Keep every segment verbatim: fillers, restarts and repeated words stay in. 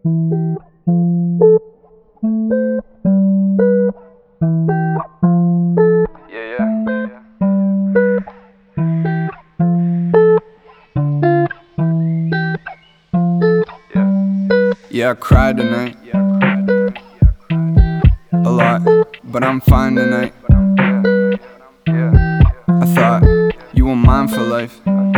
Yeah, yeah. Yeah. Yeah, I cried tonight a lot, but I'm fine tonight. I thought you were mine for life.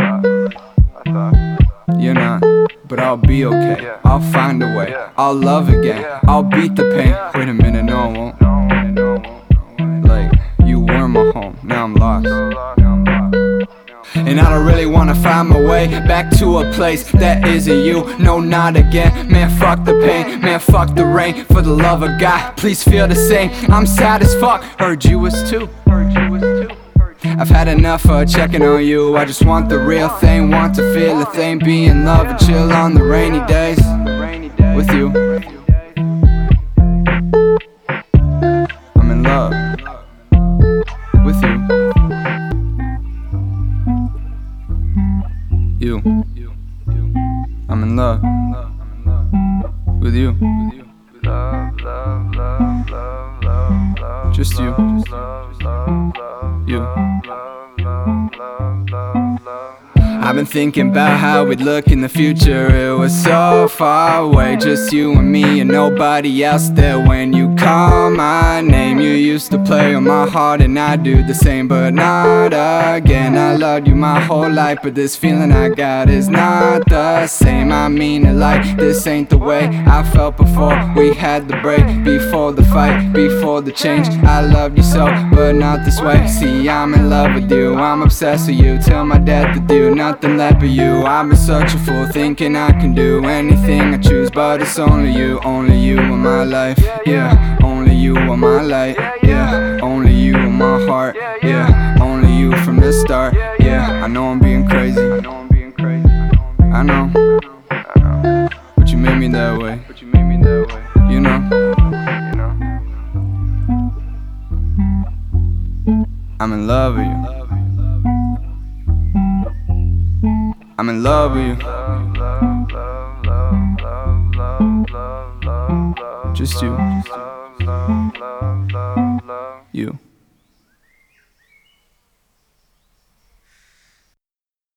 You're not, but I'll be okay. I'll find a way, I'll love again, I'll beat the pain. Wait a minute, no I won't. Like, you were my home, now I'm lost. And I don't really wanna find my way back to a place that isn't you. No, not again. Man, fuck the pain, man, fuck the rain. For the love of God, please feel the same. I'm sad as fuck, heard you was too. I've had enough of checking on you. I just want the real thing, want to feel the thing. Be in love and chill on the rainy days with you. I'm in love with you. You. I'm in love with you. Just you. You. I've been thinking about how we'd look in the future. It was so far away, just you and me and nobody else there. When you call my name, you used to play on my heart, and I do the same, but not again. I loved you my whole life, but this feeling I got is not the same. I mean it like this ain't the way I felt before we had the break, before the fight, before the change. I loved you so, but not this way. See, I'm in love with you, I'm obsessed with you, till my death to do nothing left but you. I've been such a fool, thinking I can do anything I choose, but it's only you, only you in my life. Yeah, only you in my light. Yeah, only you in my heart. Yeah, only you from the start. Yeah, I know I'm being crazy, I know, but you made me that way. You know, I'm in love with you. I'm in love with you. Just you. You.